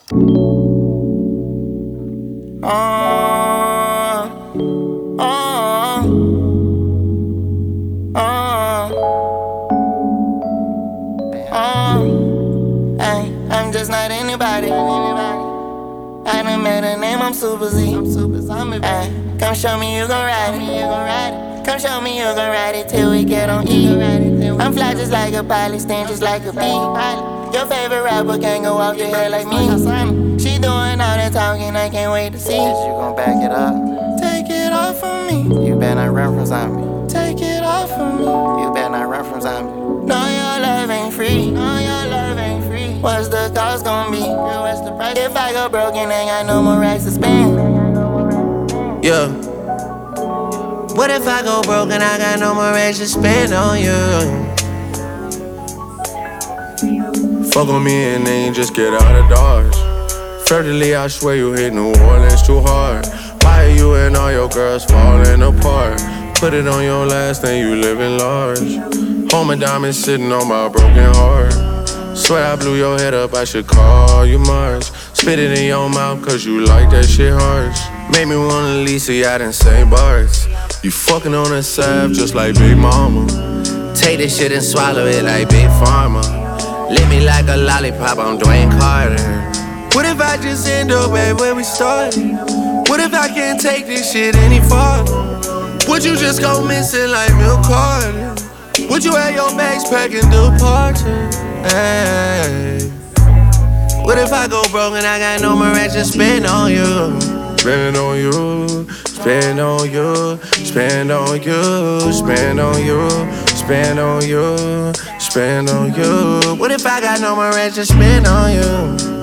I'm just not anybody. I done made a name, I'm Super Z. Come show me you gon' ride it. Come show me you gon' ride it till we get on E. I'm fly just like a pilot, stand just like a bee. Your favorite rapper can't go off your head like me. She doing all that talking, I can't wait to see. Is you gon' back it up? Take it off from me. You better not run from zombie. Take it off from me. You better not run from zombie. No, your love ain't free. No, your love ain't free. What's the cost gon' be? Girl, what's the price? If I go broke and ain't got no more racks to spend. Yeah. What if I go broke and I got no more racks to spend on you? Fuck on me and then you just get out of Dodge. Federally, I swear you hit New Orleans too hard. Why are you and all your girls falling apart? Put it on your last and you living large. Home and diamonds sitting on my broken heart. Swear I blew your head up, I should call you Mars. Spit it in your mouth cause you like that shit harsh. Made me wanna leave so y'all done St. Bart's. You fucking on a salve just like Big Mama. Take this shit and swallow it like Big Pharma. Lick me like a lollipop, I'm Dwayne Carter. What if I just end up back where we started? What if I can't take this shit any farther? Would you just go missing like Milk Carter? Would you have your bags packed and departure? Hey. What if I go broke and I got no more racks to spend on you? Spend on you, spend on you, spend on you, spend on you, spend on you, spend on you. What if I got no more racks to spend on you?